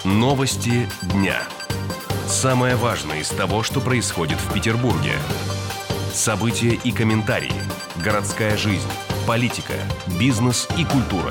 Новости дня. Самое важное из того, что происходит в Петербурге. События и комментарии. Городская жизнь, политика, бизнес и культура.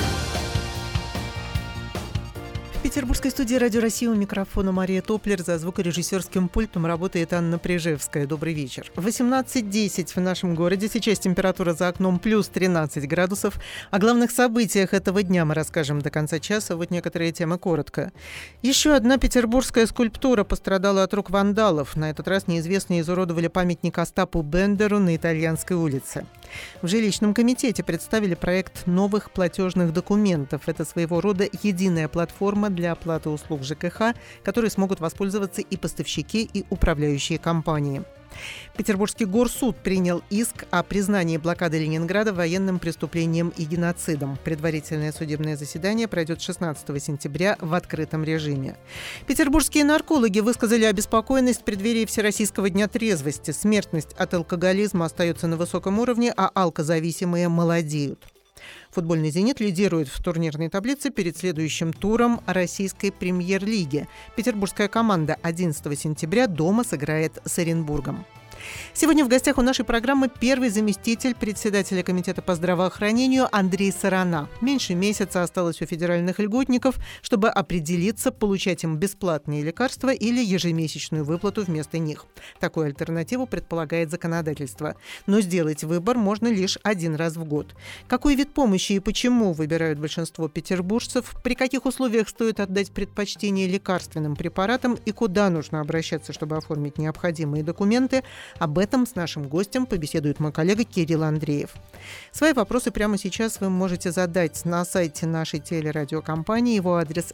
В петербургской студии «Радио России» у микрофона Мария Топлер. За звукорежиссерским пультом работает Анна Прижевская. Добрый вечер. 18:10 в нашем городе. Сейчас температура за окном плюс 13 градусов. О главных событиях этого дня мы расскажем до конца часа. Вот некоторые темы коротко. Еще одна петербургская скульптура пострадала от рук вандалов. На этот раз неизвестные изуродовали памятник Остапу Бендеру на Итальянской улице. В жилищном комитете представили проект новых платежных документов. Это своего рода единая платформа для оплаты услуг ЖКХ, которой смогут воспользоваться и поставщики, и управляющие компании. Петербургский горсуд принял иск о признании блокады Ленинграда военным преступлением и геноцидом. Предварительное судебное заседание пройдет 16 сентября в открытом режиме. Петербургские наркологи высказали обеспокоенность в преддверии Всероссийского дня трезвости. Смертность от алкоголизма остается на высоком уровне, а алкозависимые молодеют. Футбольный «Зенит» лидирует в турнирной таблице перед следующим туром российской премьер-лиги. Петербургская команда 11 сентября дома сыграет с Оренбургом. Сегодня в гостях у нашей программы первый заместитель председателя комитета по здравоохранению Андрей Сорона. Меньше месяца осталось у федеральных льготников, чтобы определиться, получать им бесплатные лекарства или ежемесячную выплату вместо них. Такую альтернативу предполагает законодательство. Но сделать выбор можно лишь один раз в год. Какой вид помощи и почему выбирают большинство петербуржцев, при каких условиях стоит отдать предпочтение лекарственным препаратам и куда нужно обращаться, чтобы оформить необходимые документы – об этом с нашим гостем побеседует мой коллега Кирилл Андреев. Свои вопросы прямо сейчас вы можете задать на сайте нашей телерадиокомпании. Его адрес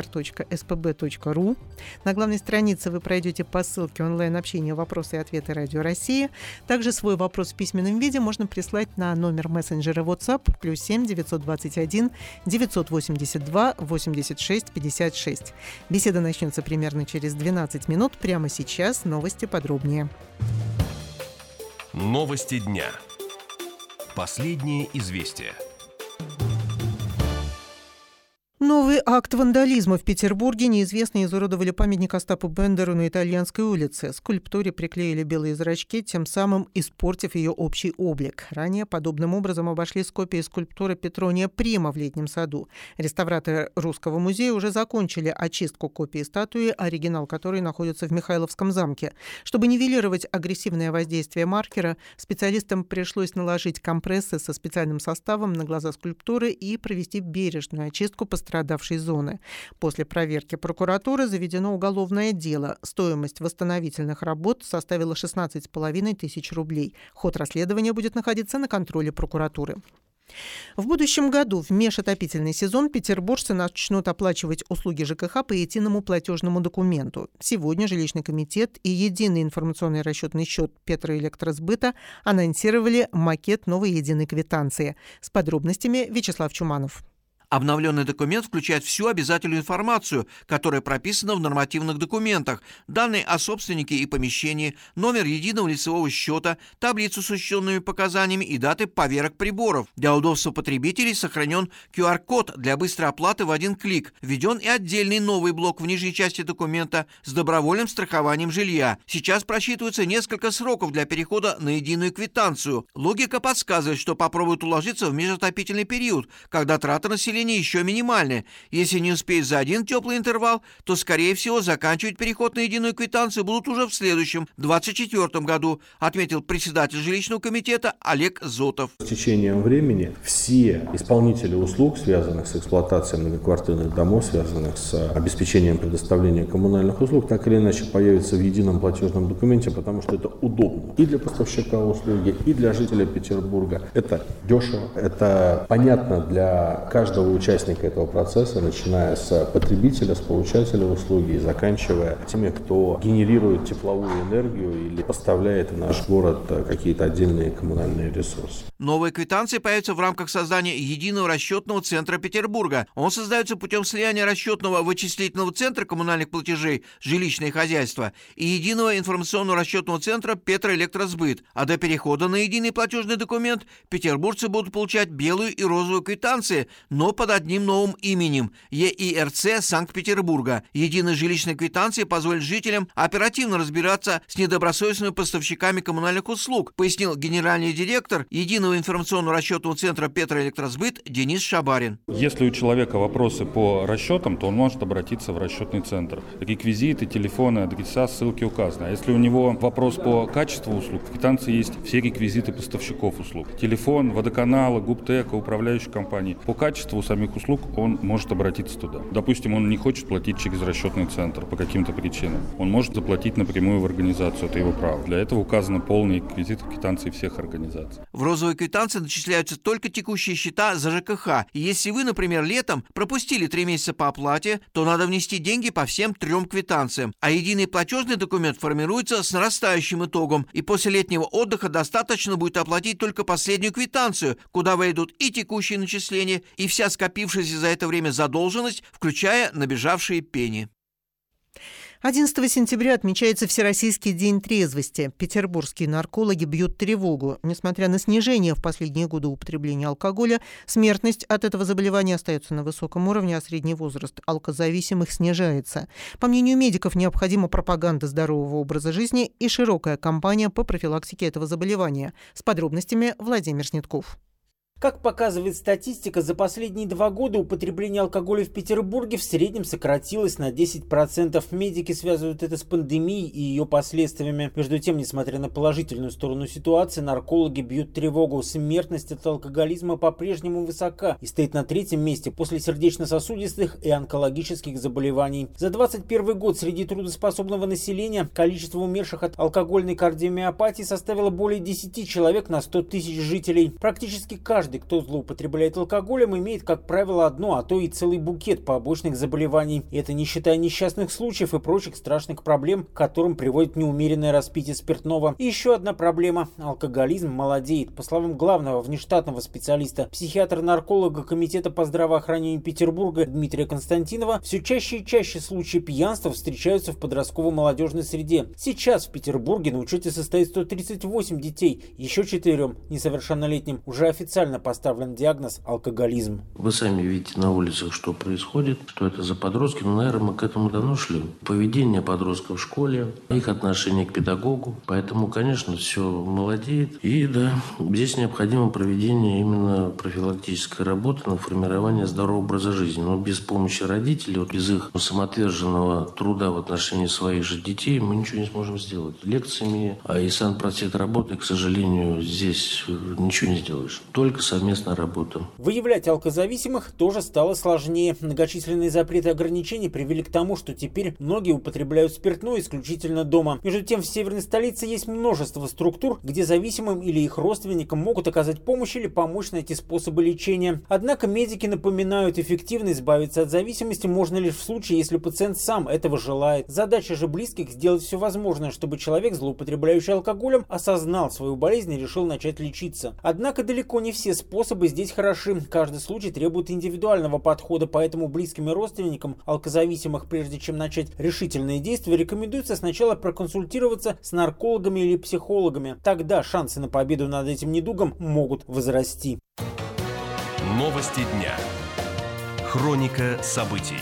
rtr.spb.ru. На главной странице вы пройдете по ссылке онлайн-общения «Вопросы и ответы Радио России». Также свой вопрос в письменном виде можно прислать на номер мессенджера WhatsApp +7 921 982 86 56. Беседа начнется примерно через 12 минут. Прямо сейчас новости подробнее. Новости дня. Последние известия. Новый акт вандализма в Петербурге. Неизвестные изуродовали памятник Остапу Бендеру на Итальянской улице. Скульптуре приклеили белые зрачки, тем самым испортив ее общий облик. Ранее подобным образом обошли с копией скульптуры Петрония Прима в Летнем саду. Реставраторы Русского музея уже закончили очистку копии статуи, оригинал которой находится в Михайловском замке. Чтобы нивелировать агрессивное воздействие маркера, специалистам пришлось наложить компрессы со специальным составом на глаза скульптуры и провести бережную очистку пострадавшей зоны. После проверки прокуратуры заведено уголовное дело. Стоимость восстановительных работ составила 16,5 тысяч рублей. Ход расследования будет находиться на контроле прокуратуры. В будущем году в межотопительный сезон петербуржцы начнут оплачивать услуги ЖКХ по единому платежному документу. Сегодня жилищный комитет и единый информационный расчетный счет Петроэлектросбыта анонсировали макет новой единой квитанции. С подробностями Вячеслав Чуманов. Обновленный документ включает всю обязательную информацию, которая прописана в нормативных документах, данные о собственнике и помещении, номер единого лицевого счета, таблицу с учтенными показаниями и даты поверок приборов. Для удобства потребителей сохранен QR-код для быстрой оплаты в один клик. Введен и отдельный новый блок в нижней части документа с добровольным страхованием жилья. Сейчас просчитывается несколько сроков для перехода на единую квитанцию. Логика подсказывает, что попробуют уложиться в межотопительный период, когда траты населения еще минимальные. Если не успеют за один теплый интервал, то, скорее всего, заканчивать переход на единую квитанцию будут уже в следующем, 2024 году, отметил председатель жилищного комитета Олег Зотов. С течением времени все исполнители услуг, связанных с эксплуатацией многоквартирных домов, связанных с обеспечением предоставления коммунальных услуг, так или иначе появятся в едином платежном документе, потому что это удобно и для поставщика услуги, и для жителя Петербурга. Это дешево, это понятно для каждого участника этого процесса, начиная с потребителя, с получателя услуги и заканчивая теми, кто генерирует тепловую энергию или поставляет в наш город какие-то отдельные коммунальные ресурсы. Новые квитанции появятся в рамках создания единого расчетного центра Петербурга. Он создается путем слияния расчетного вычислительного центра коммунальных платежей «Жилищное хозяйство» и единого информационного расчетного центра «Петроэлектросбыт». А до перехода на единый платежный документ петербуржцы будут получать белую и розовую квитанции, но но под одним новым именем – ЕИРЦ Санкт-Петербурга. Единая жилищная квитанция позволит жителям оперативно разбираться с недобросовестными поставщиками коммунальных услуг, пояснил генеральный директор Единого информационно-расчетного центра «Петроэлектросбыт» Денис Шабарин. Если у человека вопросы по расчетам, то он может обратиться в расчетный центр. Реквизиты, телефоны, адреса, ссылки указаны. А если у него вопрос по качеству услуг, в квитанции есть все реквизиты поставщиков услуг. Телефон, водоканала, ГУПТЭКа, управляющей компании. По качеству самих услуг он может обратиться туда. Допустим, он не хочет платить через расчетный центр по каким-то причинам. Он может заплатить напрямую в организацию, это его право. Для этого указаны полные реквизиты квитанции всех организаций. В розовой квитанции начисляются только текущие счета за ЖКХ. И если вы, например, летом пропустили 3 месяца по оплате, то надо внести деньги по всем 3 квитанциям. А единый платежный документ формируется с нарастающим итогом. И после летнего отдыха достаточно будет оплатить только последнюю квитанцию, куда войдут и текущие начисления, и вся скопившаяся за это время задолженность, включая набежавшие пени. 11 сентября отмечается Всероссийский день трезвости. Петербургские наркологи бьют тревогу. Несмотря на снижение в последние годы употребления алкоголя, смертность от этого заболевания остается на высоком уровне, а средний возраст алкозависимых снижается. По мнению медиков, необходима пропаганда здорового образа жизни и широкая кампания по профилактике этого заболевания. С подробностями Владимир Снетков. Как показывает статистика, за последние 2 года употребление алкоголя в Петербурге в среднем сократилось на 10%. Медики связывают это с пандемией и ее последствиями. Между тем, несмотря на положительную сторону ситуации, наркологи бьют тревогу. Смертность от алкоголизма по-прежнему высока и стоит на 3-м месте после сердечно-сосудистых и онкологических заболеваний. За 2021 год среди трудоспособного населения количество умерших от алкогольной кардиомиопатии составило более 10 человек на 100 тысяч жителей. Практически каждый, кто злоупотребляет алкоголем, имеет, как правило, одно, а то и целый букет побочных заболеваний. И это не считая несчастных случаев и прочих страшных проблем, к которым приводит неумеренное распитие спиртного. И еще одна проблема – алкоголизм молодеет. По словам главного внештатного специалиста, психиатра-нарколога Комитета по здравоохранению Петербурга Дмитрия Константинова, все чаще и чаще случаи пьянства встречаются в подростково-молодежной среде. Сейчас в Петербурге на учете состоит 138 детей, еще 4 несовершеннолетним уже официально поставлен диагноз алкоголизм. Вы сами видите на улицах, что происходит, что это за подростки. Но, наверное, мы к этому давно шли. Поведение подростков в школе, их отношение к педагогу. Поэтому, конечно, все молодеет. И да, здесь необходимо проведение именно профилактической работы на формирование здорового образа жизни. Но без помощи родителей, вот без их самоотверженного труда в отношении своих же детей мы ничего не сможем сделать. Лекциями и санпроцедработой, к сожалению, здесь ничего не сделаешь. Только совместная работа. Выявлять алкозависимых тоже стало сложнее. Многочисленные запреты и ограничения привели к тому, что теперь многие употребляют спиртное исключительно дома. Между тем, в северной столице есть множество структур, где зависимым или их родственникам могут оказать помощь или помочь найти способы лечения. Однако медики напоминают, эффективно избавиться от зависимости можно лишь в случае, если пациент сам этого желает. Задача же близких сделать все возможное, чтобы человек, злоупотребляющий алкоголем, осознал свою болезнь и решил начать лечиться. Однако далеко не все способы здесь хороши. Каждый случай требует индивидуального подхода, поэтому близким и родственникам алкозависимых, прежде чем начать решительные действия, рекомендуется сначала проконсультироваться с наркологами или психологами. Тогда шансы на победу над этим недугом могут возрасти. Новости дня. Хроника событий.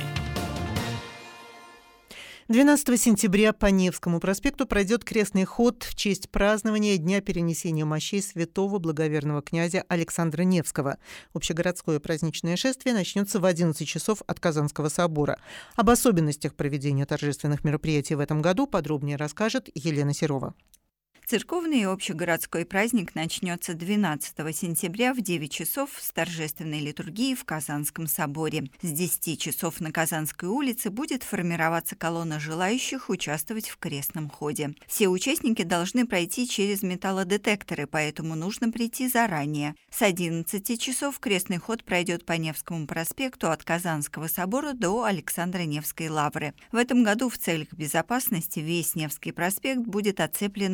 12 сентября по Невскому проспекту пройдет крестный ход в честь празднования Дня перенесения мощей святого благоверного князя Александра Невского. Общегородское праздничное шествие начнется в 11 часов от Казанского собора. Об особенностях проведения торжественных мероприятий в этом году подробнее расскажет Елена Серова. Церковный и общегородской праздник начнется 12 сентября в 9 часов с торжественной литургией в Казанском соборе. С 10 часов на Казанской улице будет формироваться колонна желающих участвовать в крестном ходе. Все участники должны пройти через металлодетекторы, поэтому нужно прийти заранее. С 11 часов крестный ход пройдет по Невскому проспекту от Казанского собора до Александро-Невской лавры. В этом году в целях безопасности весь Невский проспект будет оцеплен ограждением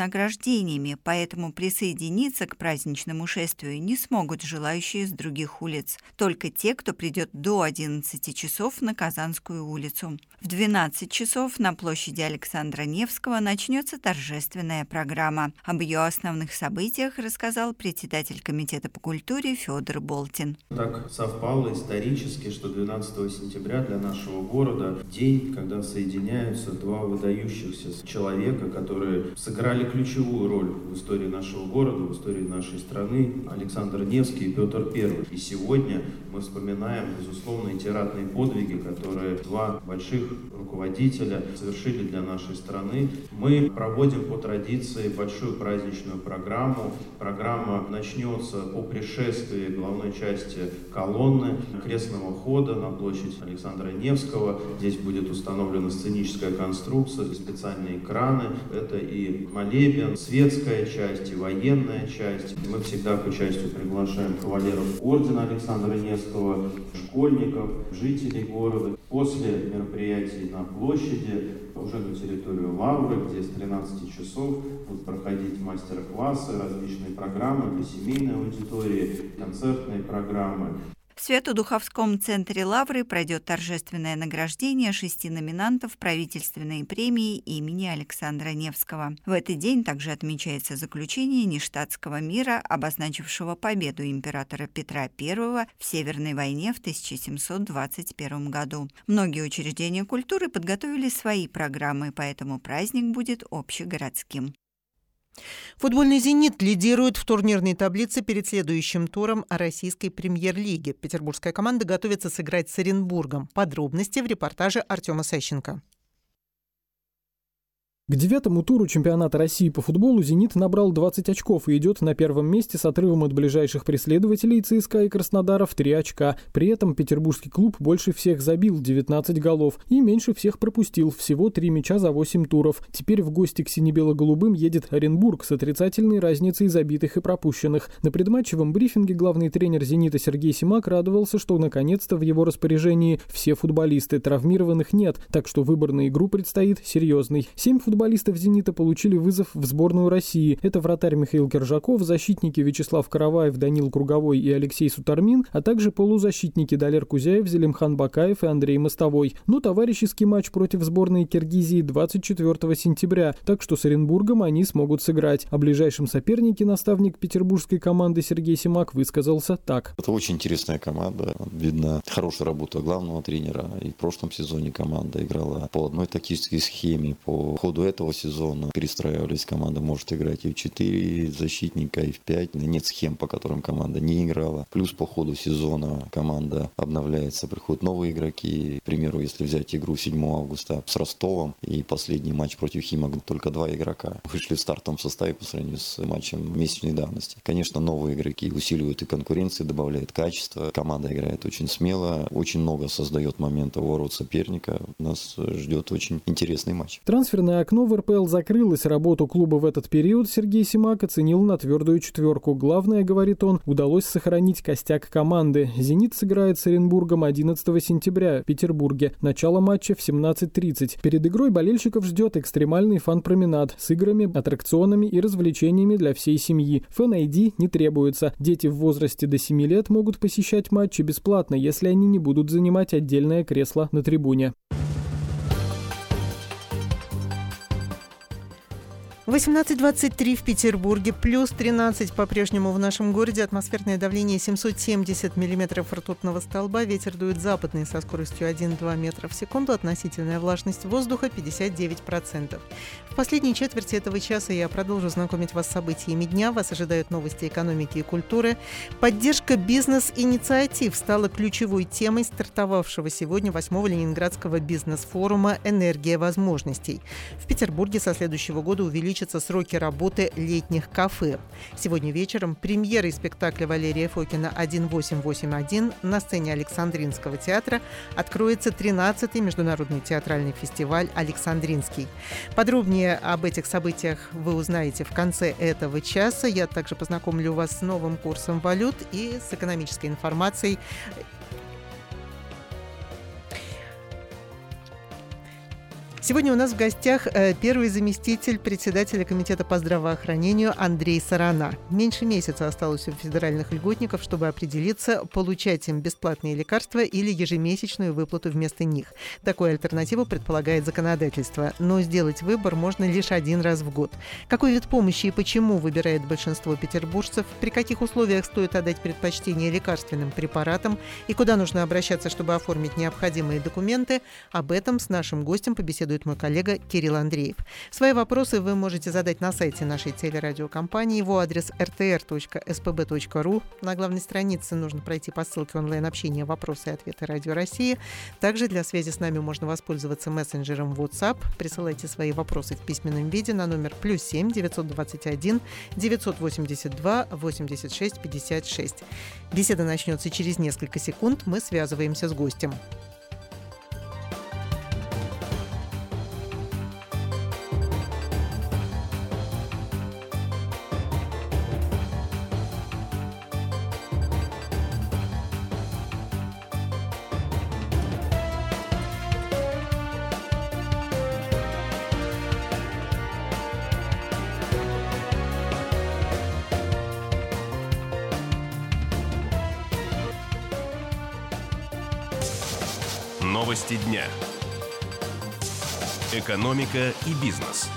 награждениями, поэтому присоединиться к праздничному шествию не смогут желающие с других улиц. Только те, кто придет до 11 часов на Казанскую улицу. В 12 часов на площади Александра Невского начнется торжественная программа. Об ее основных событиях рассказал председатель комитета по культуре Федор Болтин. Так совпало исторически, что 12 сентября для нашего города день, когда соединяются два выдающихся человека, которые сыграли ключевую роль в истории нашего города, в истории нашей страны, Александр Невский и Петр I. И сегодня мы вспоминаем, безусловно, эти ратные подвиги, которые два больших руководителя совершили для нашей страны. Мы проводим по традиции большую праздничную программу. Программа начнется по пришествии главной части колонны крестного хода на площадь Александра Невского. Здесь будет установлена сценическая конструкция, специальные экраны. Это и молебен, светская часть, и военная часть. Мы всегда к участию приглашаем кавалеров ордена Александра Невского, школьников, жителей города. После мероприятий на площади, уже на территорию Лавры, где с 13 часов будут проходить мастер-классы, различные программы для семейной аудитории, концертные программы. В Свято-Духовском центре Лавры пройдет торжественное награждение 6 номинантов правительственной премии имени Александра Невского. В этот день также отмечается заключение Ништадтского мира, обозначившего победу императора Петра I в Северной войне в 1721 году. Многие учреждения культуры подготовили свои программы, поэтому праздник будет общегородским. Футбольный «Зенит» лидирует в турнирной таблице перед следующим туром российской премьер-лиги. Петербургская команда готовится сыграть с Оренбургом. Подробности в репортаже Артема Сащенко. К 9-му туру чемпионата России по футболу «Зенит» набрал 20 очков и идет на первом месте с отрывом от ближайших преследователей ЦСКА и Краснодара в 3 очка. При этом петербургский клуб больше всех забил 19 голов и меньше всех пропустил, всего 3 мяча за 8 туров. Теперь в гости к сине-бело-голубым едет Оренбург с отрицательной разницей забитых и пропущенных. На предматчевом брифинге главный тренер «Зенита» Сергей Симак радовался, что наконец-то в его распоряжении все футболисты, травмированных нет, так что выбор на игру предстоит серьезный. 7 футболистов «Зенита» получили вызов в сборную России. Это вратарь Михаил Кержаков, защитники Вячеслав Караваев, Данил Круговой и Алексей Сутармин, а также полузащитники Далер Кузяев, Зелимхан Бакаев и Андрей Мостовой. Но товарищеский матч против сборной Киргизии 24 сентября, так что с Оренбургом они смогут сыграть. О ближайшем сопернике наставник петербургской команды Сергей Симак высказался так. Это очень интересная команда. Видно хорошая работа главного тренера. И в прошлом сезоне команда играла по одной тактической схеме. По ходу этого сезона перестраивались, команда может играть и в 4 защитника, и в 5. Нет схем, по которым команда не играла. Плюс по ходу сезона команда обновляется, приходят новые игроки. К примеру, если взять игру 7 августа с Ростовом и последний матч против Химок, только 2 игрока вышли в стартовом составе по сравнению с матчем месячной давности. Конечно, новые игроки усиливают и конкуренцию, добавляют качество. Команда играет очень смело, очень много создает моментов у ворот соперника. Нас ждет очень интересный матч. Трансферное окно в РПЛ закрылось. Работу клуба в этот период Сергей Симак оценил на твердую 4. Главное, говорит он, удалось сохранить костяк команды. «Зенит» сыграет с Оренбургом 11 сентября в Петербурге. Начало матча в 17:30. Перед игрой болельщиков ждет экстремальный фан-променад с играми, аттракционами и развлечениями для всей семьи. Фэн-ID не требуется. Дети в возрасте до 7 лет могут посещать матчи бесплатно, если они не будут занимать отдельное кресло на трибуне. 18:23 в Петербурге, плюс 13 по-прежнему в нашем городе, атмосферное давление 770 миллиметров ртутного столба, ветер дует западный со скоростью 1-2 метра в секунду, относительная влажность воздуха 59%. В последней четверти этого часа я продолжу знакомить вас с событиями дня, вас ожидают новости экономики и культуры. Поддержка бизнес-инициатив стала ключевой темой стартовавшего сегодня 8-го Ленинградского бизнес-форума «Энергия возможностей». В Петербурге со следующего года увеличится сроки работы летних кафе. Сегодня вечером премьерой спектакля Валерия Фокина «1881» на сцене Александринского театра откроется 13-й международный театральный фестиваль «Александринский». Подробнее об этих событиях вы узнаете в конце этого часа. Я также познакомлю вас с новым курсом валют и с экономической информацией. Сегодня у нас в гостях первый заместитель председателя комитета по здравоохранению Андрей Сарана. Меньше месяца осталось у федеральных льготников, чтобы определиться, получать им бесплатные лекарства или ежемесячную выплату вместо них. Такую альтернативу предполагает законодательство. Но сделать выбор можно лишь один раз в год. Какой вид помощи и почему выбирает большинство петербуржцев, при каких условиях стоит отдать предпочтение лекарственным препаратам и куда нужно обращаться, чтобы оформить необходимые документы, об этом с нашим гостем побеседует мой коллега Кирилл Андреев. Свои вопросы вы можете задать на сайте нашей телерадиокомпании. Его адрес rtr.spb.ru. На главной странице нужно пройти по ссылке онлайн-общения «Вопросы и ответы Радио России». Также для связи с нами можно воспользоваться мессенджером WhatsApp. Присылайте свои вопросы в письменном виде на номер +7 921 982 86 56. Беседа начнется через несколько секунд. Мы связываемся с гостем. Новости дня. Экономика и бизнес.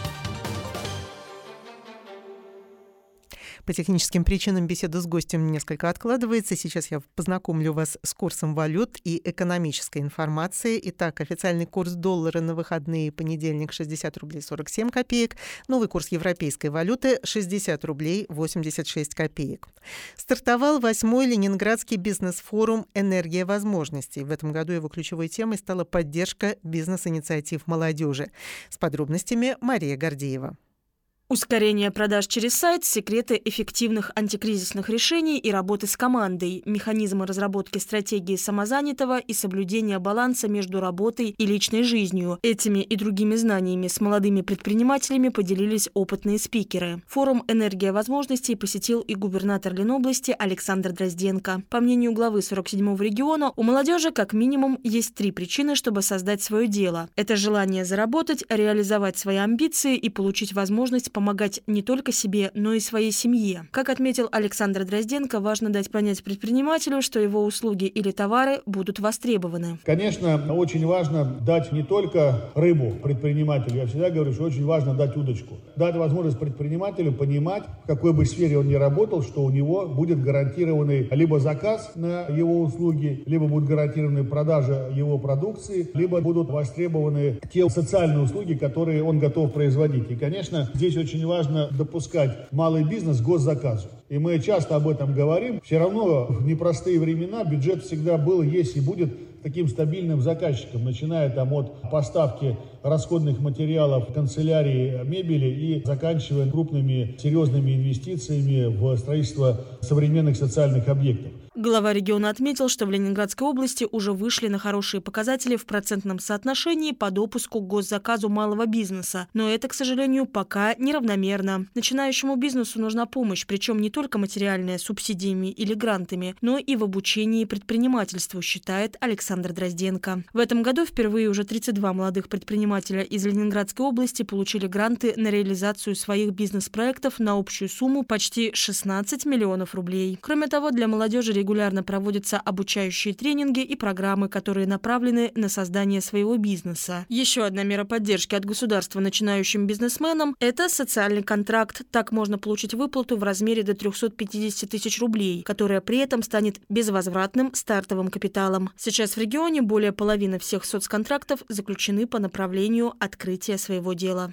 По техническим причинам беседа с гостем несколько откладывается. Сейчас я познакомлю вас с курсом валют и экономической информации. Итак, официальный курс доллара на выходные: понедельник 60 рублей 47 копеек. Новый курс европейской валюты 60 рублей 86 копеек. Стартовал 8-й Ленинградский бизнес-форум «Энергия возможностей». В этом году его ключевой темой стала поддержка бизнес-инициатив молодежи. С подробностями Мария Гордеева. Ускорение продаж через сайт, секреты эффективных антикризисных решений и работы с командой, механизмы разработки стратегии самозанятого и соблюдения баланса между работой и личной жизнью. Этими и другими знаниями с молодыми предпринимателями поделились опытные спикеры. Форум «Энергия возможностей» посетил и губернатор Ленобласти Александр Дрозденко. По мнению главы 47-го региона, у молодежи как минимум есть 3 причины, чтобы создать свое дело. Это желание заработать, реализовать свои амбиции и получить возможность помогать не только себе, но и своей семье. Как отметил Александр Дрозденко, важно дать понять предпринимателю, что его услуги или товары будут востребованы. Конечно, очень важно дать не только рыбу предпринимателю. Я всегда говорю, что очень важно дать удочку. Дать возможность предпринимателю понимать, в какой бы сфере он ни работал, что у него будет гарантированный либо заказ на его услуги, либо будет гарантированная продажа его продукции, либо будут востребованы те социальные услуги, которые он готов производить. И, конечно, здесь очень важно допускать малый бизнес к госзаказу. И мы часто об этом говорим. Все равно в непростые времена бюджет всегда был, есть и будет таким стабильным заказчиком, начиная от поставки расходных материалов, канцелярии, мебели и заканчивая крупными серьезными инвестициями в строительство современных социальных объектов. Глава региона отметил, что в Ленинградской области уже вышли на хорошие показатели в процентном соотношении по допуску к госзаказу малого бизнеса. Но это, к сожалению, пока неравномерно. Начинающему бизнесу нужна помощь, причем не только материальная, субсидиями или грантами, но и в обучении предпринимательству, считает Александр Дрозденко. В этом году впервые уже 32 молодых предпринимателя из Ленинградской области получили гранты на реализацию своих бизнес-проектов на общую сумму почти 16 миллионов рублей. Кроме того, для молодежи регулярно проводятся обучающие тренинги и программы, которые направлены на создание своего бизнеса. Еще одна мера поддержки от государства начинающим бизнесменам – это социальный контракт. Так можно получить выплату в размере до 350 тысяч рублей, которая при этом станет безвозвратным стартовым капиталом. Сейчас в регионе более половины всех соцконтрактов заключены по направлению открытия своего дела.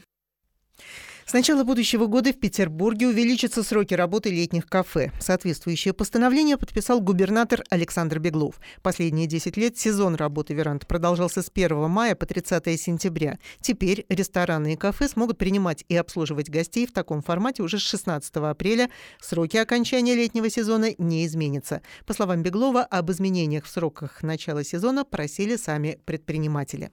С начала будущего года в Петербурге увеличатся сроки работы летних кафе. Соответствующее постановление подписал губернатор Александр Беглов. Последние 10 лет сезон работы веранд продолжался с 1 мая по 30 сентября. Теперь рестораны и кафе смогут принимать и обслуживать гостей в таком формате уже с 16 апреля. Сроки окончания летнего сезона не изменятся. По словам Беглова, об изменениях в сроках начала сезона просили сами предприниматели.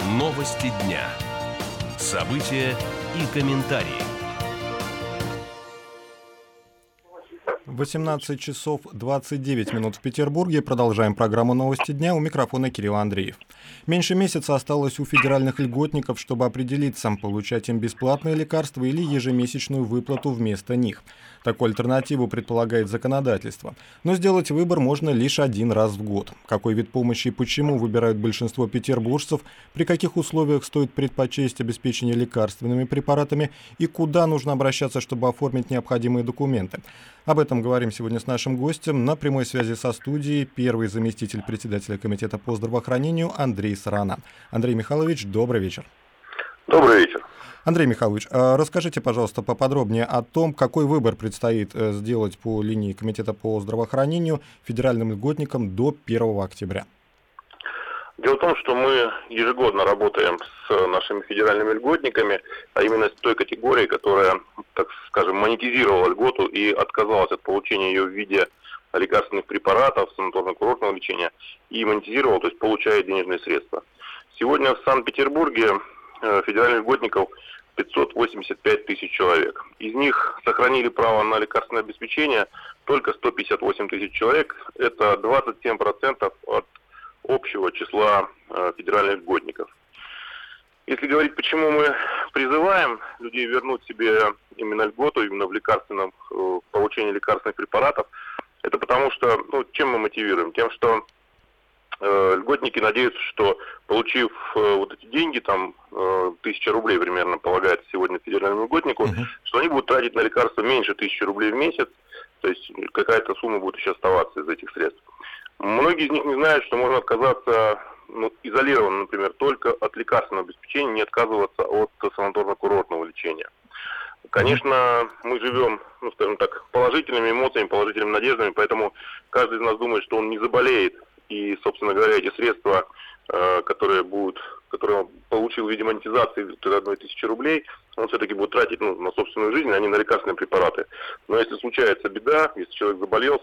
Новости дня. События и комментарии. 18 часов 29 минут в Петербурге. Продолжаем программу «Новости дня». У микрофона Кирилл Андреев. Меньше месяца осталось у федеральных льготников, чтобы определиться, получать им бесплатные лекарства или ежемесячную выплату вместо них. Такую альтернативу предполагает законодательство. Но сделать выбор можно лишь один раз в год. Какой вид помощи и почему выбирают большинство петербуржцев, при каких условиях стоит предпочесть обеспечение лекарственными препаратами и куда нужно обращаться, чтобы оформить необходимые документы. Об этом говорим сегодня с нашим гостем. На прямой связи со студией первый заместитель председателя комитета по здравоохранению Андрей Сарана. Андрей Михайлович, добрый вечер. Добрый вечер. Андрей Михайлович, расскажите, пожалуйста, поподробнее о том, какой выбор предстоит сделать по линии комитета по здравоохранению федеральным льготникам до 1 октября. Дело в том, что мы ежегодно работаем с нашими федеральными льготниками, а именно с той категорией, которая, так скажем, монетизировала льготу и отказалась от получения ее в виде лекарственных препаратов, санаторно-курортного лечения, и монетизировала, то есть получает денежные средства. Сегодня в Санкт-Петербурге федеральных льготников 585 тысяч человек. Из них сохранили право на лекарственное обеспечение только 158 тысяч человек. Это 27% от общего числа федеральных льготников. Если говорить, почему мы призываем людей вернуть себе именно льготу, именно в лекарственном получении лекарственных препаратов, это потому что, чем мы мотивируем? Тем, что льготники надеются, что получив вот эти деньги, там 1000 рублей примерно полагается сегодня федеральному льготнику, что они будут тратить на лекарства меньше 1000 рублей в месяц, то есть какая-то сумма будет еще оставаться из этих средств. Многие из них не знают, что можно отказаться изолированно, например, только от лекарственного обеспечения, не отказываться от санаторно-курортного лечения. Конечно, мы живем, скажем так, положительными эмоциями, положительными надеждами, поэтому каждый из нас думает, что он не заболеет. И, собственно говоря, эти средства, которые он получил в виде монетизации 1000 рублей, он все-таки будет тратить на собственную жизнь, а не на лекарственные препараты. Но если случается беда, если человек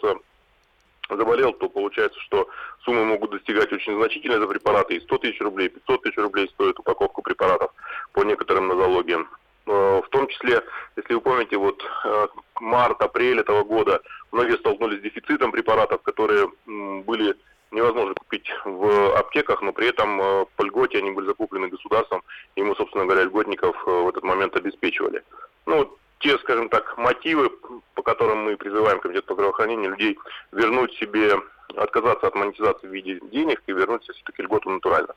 заболел, то получается, что суммы могут достигать очень значительные за препараты. И 100 тысяч рублей, 500 тысяч рублей стоит упаковка препаратов по некоторым нозологиям. В том числе, если вы помните, март-апрель этого года многие столкнулись с дефицитом препаратов, которые были невозможно купить в аптеках, но при этом по льготе они были закуплены государством, и мы, собственно говоря, льготников в этот момент обеспечивали. Те, скажем так, мотивы, по которым мы призываем Комитет по здравоохранению людей вернуть себе, отказаться от монетизации в виде денег и вернуть себе все-таки льготу натурально.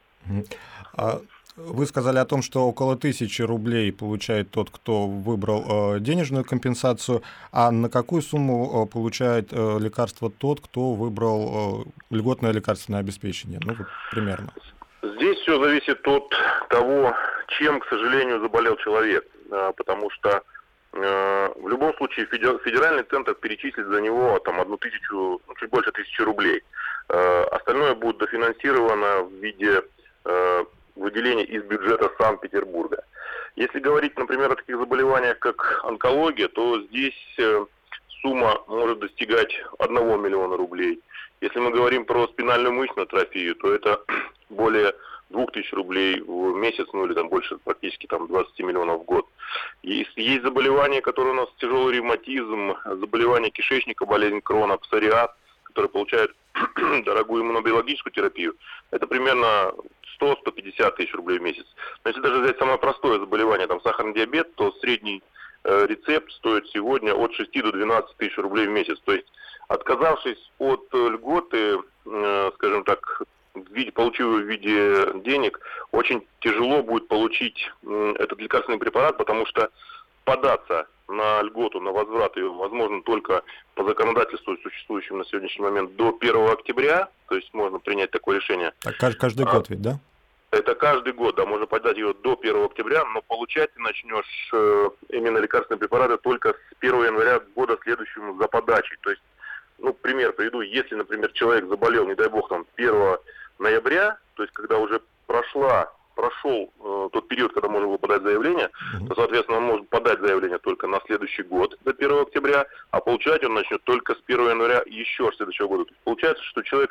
Вы сказали о том, что около 1000 рублей получает тот, кто выбрал денежную компенсацию, а на какую сумму получает лекарство тот, кто выбрал льготное лекарственное обеспечение? Примерно. Здесь все зависит от того, чем, к сожалению, заболел человек, потому что в любом случае федеральный центр перечислит за него чуть больше 1000 рублей. Остальное будет дофинансировано в виде выделения из бюджета Санкт-Петербурга. Если говорить, например, о таких заболеваниях, как онкология, то здесь сумма может достигать 1 миллиона рублей. Если мы говорим про спинальную мышечную атрофию, то это более 2000 рублей в месяц, или больше практически 20 миллионов в год. Есть заболевания, которые у нас тяжелый ревматизм, заболевания кишечника, болезнь Крона, псориаз, которые получают дорогую иммунобиологическую терапию. Это примерно 100-150 тысяч рублей в месяц. Но если даже взять самое простое заболевание, сахарный диабет, то средний рецепт стоит сегодня от 6 до 12 тысяч рублей в месяц. То есть, отказавшись от льготы, скажем так, получив его в виде денег, очень тяжело будет получить этот лекарственный препарат, потому что податься на льготу, на возврат ее возможно только по законодательству, существующему на сегодняшний момент, до 1 октября, то есть можно принять такое решение. Каждый год ведь, да? Это каждый год, да, можно подать ее до 1 октября, но получать ты начнешь именно лекарственные препараты только с 1 января года следующему за подачей. То есть, пример приведу, если, например, человек заболел, не дай бог, 1 ноября, то есть когда уже прошел тот период, когда можно было подать заявление, то, соответственно, он может подать заявление только на следующий год, до 1 октября, а получать он начнет только с 1 января еще следующего года. То есть получается, что человек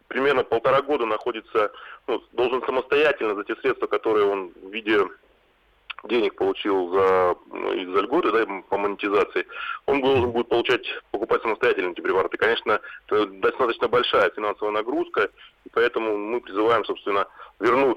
примерно 1,5 года находится, должен самостоятельно за те средства, которые он в виде денег получил из-за льготы, да, по монетизации, он должен будет покупать самостоятельно эти препараты. Конечно, это достаточно большая финансовая нагрузка, и поэтому мы призываем, собственно, вернуть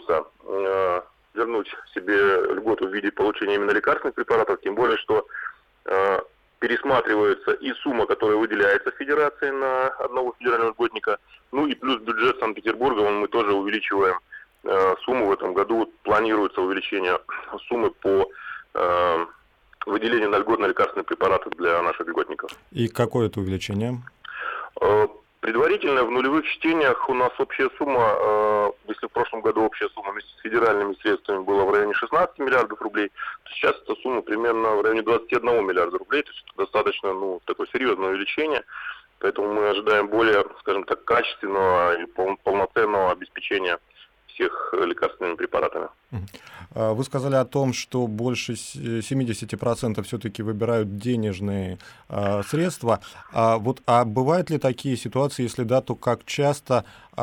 себе льготу в виде получения именно лекарственных препаратов, тем более, что пересматривается и сумма, которая выделяется Федерации на одного федерального льготника, и плюс бюджет Санкт-Петербурга, мы тоже увеличиваем сумму в этом году, планируется увеличение суммы по выделению на льготные лекарственные препараты для наших льготников. И какое это увеличение? Предварительно в нулевых чтениях у нас общая сумма, если в прошлом году общая сумма вместе с федеральными средствами была в районе 16 миллиардов рублей, то сейчас эта сумма примерно в районе 21 миллиарда рублей, то есть это достаточно такое серьезное увеличение, поэтому мы ожидаем более, скажем так, качественного и полноценного обеспечения всех лекарственными препаратами. Вы сказали о том, что больше 70% все-таки выбирают денежные средства. А бывают ли такие ситуации, если да, то как часто,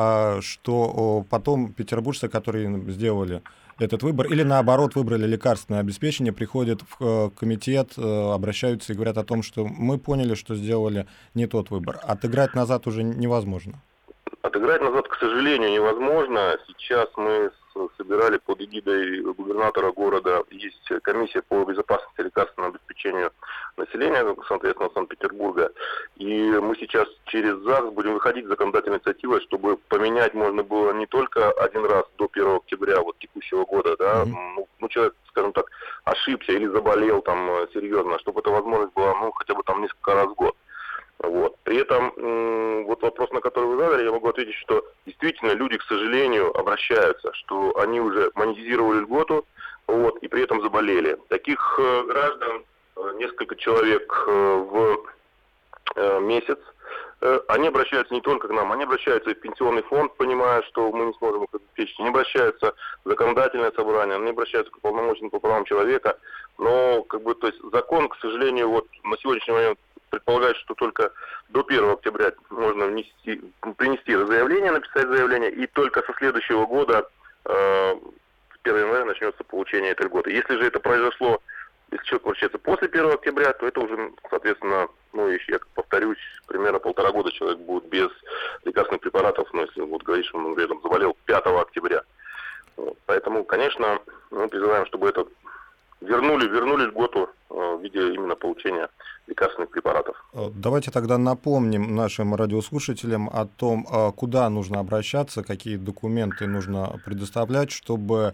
что потом петербуржцы, которые сделали этот выбор, или наоборот выбрали лекарственное обеспечение, приходят в комитет, обращаются и говорят о том, что мы поняли, что сделали не тот выбор. Отыграть назад уже невозможно. Отыграть назад, к сожалению, невозможно. Сейчас мы собирали под эгидой губернатора города, есть комиссия по безопасности лекарственного обеспечения населения, соответственно, Санкт-Петербурга. И мы сейчас через ЗАГС будем выходить с законодательной инициативой, чтобы поменять можно было не только один раз до 1 октября текущего года, да, человек, скажем так, ошибся или заболел серьезно, чтобы эта возможность была хотя бы несколько раз в год. При этом, вопрос, на который вы задали, я могу ответить, что действительно люди, к сожалению, обращаются, что они уже монетизировали льготу, и при этом заболели. Таких граждан несколько человек в месяц. Они обращаются не только к нам, они обращаются и в пенсионный фонд, понимая, что мы не сможем их обеспечить. Они обращаются в законодательное собрание, они обращаются к уполномоченному по правам человека. Но, то есть закон, к сожалению, на сегодняшний момент предполагает, что только до 1 октября можно принести заявление, написать заявление, и только со следующего года, с 1 января, начнется получение этой льготы. Если же это произошло, если человек обращается после 1 октября, то это уже, соответственно, я повторюсь, примерно 1,5 года человек будет без лекарственных препаратов, если говорить, что он заболел 5 октября. Поэтому, конечно, мы призываем, чтобы это вернули льготу в виде именно получения лекарственных препаратов. Давайте тогда напомним нашим радиослушателям о том, куда нужно обращаться, какие документы нужно предоставлять, чтобы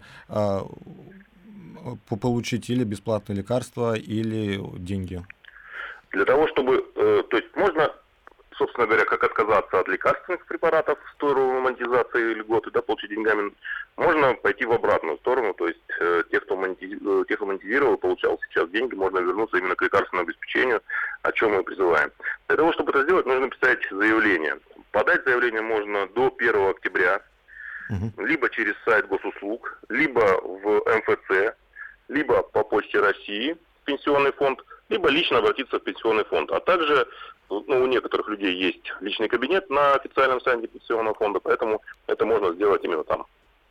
получить или бесплатные лекарства, или деньги. Для того, чтобы... то есть можно, собственно говоря, как отказаться от лекарственных препаратов в сторону монетизации льготы, получить деньгами, можно пойти в обратную сторону, то есть тех, кто монетизировал, получал сейчас деньги, можно вернуться именно к лекарственному обеспечению, о чем мы призываем. Для того, чтобы это сделать, нужно писать заявление. Подать заявление можно до 1 октября, либо через сайт госуслуг, либо в МФЦ, либо по Почте России, в пенсионный фонд, либо лично обратиться в пенсионный фонд. А также у некоторых людей есть личный кабинет на официальном сайте пенсионного фонда, поэтому это можно сделать именно там.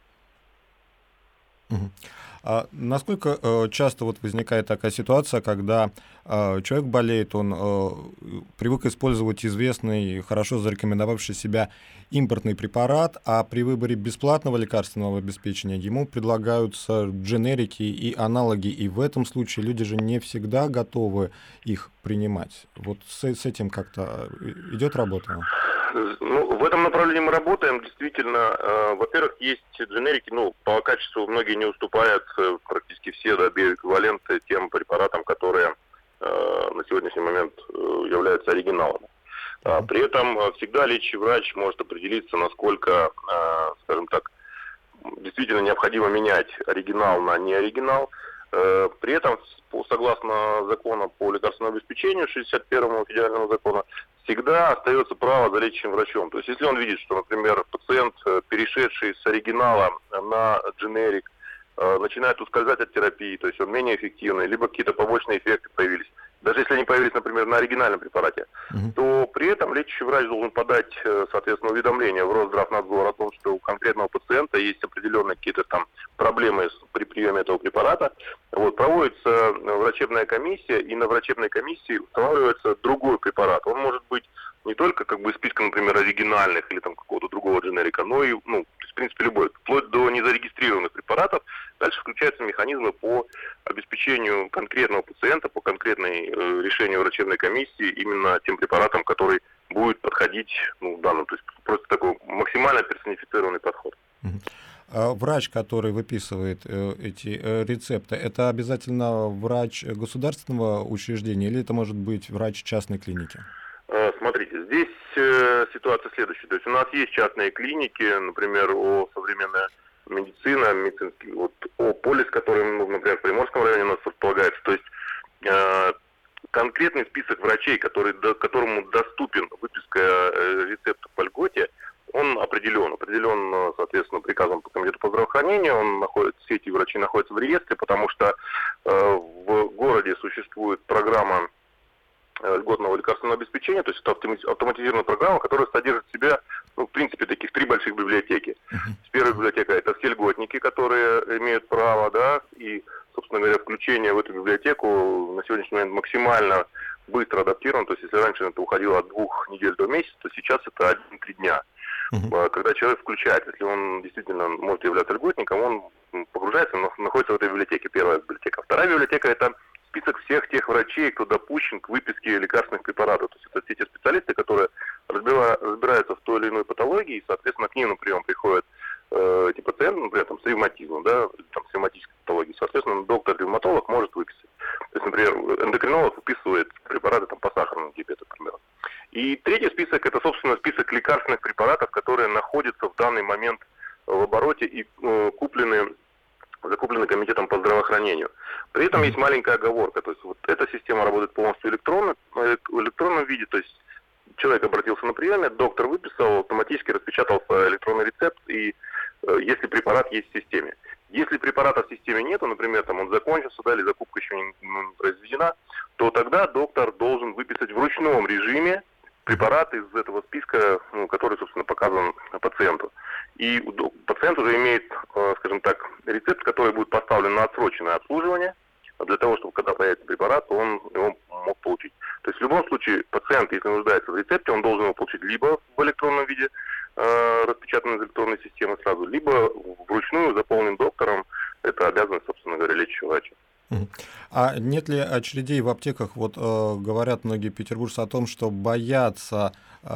А насколько часто возникает такая ситуация, когда человек болеет, он привык использовать известный, хорошо зарекомендовавший себя импортный препарат, а при выборе бесплатного лекарственного обеспечения ему предлагаются дженерики и аналоги, и в этом случае люди же не всегда готовы их принимать. С этим как-то идет работа? В этом направлении мы работаем. Действительно, во-первых, есть дженерики, по качеству многие не уступают, практически все, биоэквиваленты тем препаратам, которые на сегодняшний момент являются оригиналами. При этом всегда лечащий врач может определиться, насколько, скажем так, действительно необходимо менять оригинал на неоригинал. При этом, согласно закону по лекарственному обеспечению, 61-му федеральному закону, всегда остается право за лечащим врачом. То есть, если он видит, что, например, пациент, перешедший с оригинала на дженерик, начинает ускользать от терапии, то есть он менее эффективный, либо какие-то побочные эффекты появились, даже если они появились, например, на оригинальном препарате, то при этом лечащий врач должен подать, соответственно, уведомление в Росздравнадзор о том, что у конкретного пациента есть определенные какие-то там проблемы при приеме этого препарата. Вот, проводится врачебная комиссия, и на врачебной комиссии устанавливается другой препарат. Он может быть не только как бы из списка, например, оригинальных или там какого-то другого дженерика, но и, ну, то есть, в принципе, любой, вплоть до незарегистрированных препаратов. Дальше включаются механизмы по обеспечению конкретного пациента, по конкретной решению врачебной комиссии именно тем препаратом, который будет подходить, ну, данному. То есть просто такой максимально персонифицированный подход. Врач, который выписывает эти рецепты, это обязательно врач государственного учреждения или это может быть врач частной клиники? Смотрите, здесь ситуация следующая. То есть у нас есть частные клиники, например, современная медицина, медицинский, вот О-полис, который, например, в Приморском районе у нас располагается. То есть конкретный список врачей, которому доступен выписка рецепта по льготе, он определен, соответственно, приказом по комитету по здравоохранению. Все эти врачи находятся в реестре, потому что в городе существует программа льготного лекарственного обеспечения, то есть это автоматизированная программа, которая содержит в себе, ну, в принципе, таких 3 больших библиотеки. Первая библиотека — это все льготники, которые имеют право, да, и, собственно говоря, включение в эту библиотеку на сегодняшний момент максимально быстро адаптировано, то есть если раньше это уходило от 2 недель до месяца, то сейчас это 1-3 дня. Когда человек включает, если он действительно может являться льготником, он погружается, находится в этой библиотеке. Первая библиотека. Вторая библиотека — это список всех тех врачей, кто допущен к выписке лекарственных препаратов. То есть это все те специалисты, которые разбираются в той или иной патологии, и, соответственно, к ним на прием приходят эти пациенты, например, там, с ревматизмом, да, там, с ревматической патологией. Соответственно, доктор-ревматолог может выписать. То есть, например, эндокринолог выписывает препараты там, по сахарному диабету, например. И третий список — это, собственно, список лекарственных препаратов, которые находятся в данный момент в обороте и закуплены комитетом по здравоохранению. При этом есть маленькая оговорка, то есть вот эта система работает полностью в электронном виде, то есть человек обратился на приеме, доктор выписал, автоматически распечатался электронный рецепт, и если препарат есть в системе. Если препарата в системе нету, например, там он закончился, да, или закупка еще не произведена, то тогда доктор должен выписать в ручном режиме препарат из этого списка, который, собственно, показан пациенту. И пациент уже имеет, скажем так, рецепт, который будет поставлен на отсроченное обслуживание, для того, чтобы, когда появится препарат, он его мог получить. То есть в любом случае пациент, если нуждается в рецепте, он должен его получить либо в электронном виде, распечатанной из электронной системы сразу, либо вручную, заполнен доктором. Это обязанность, собственно говоря, лечащего врача. А нет ли очередей в аптеках? Вот говорят многие петербуржцы о том, что боятся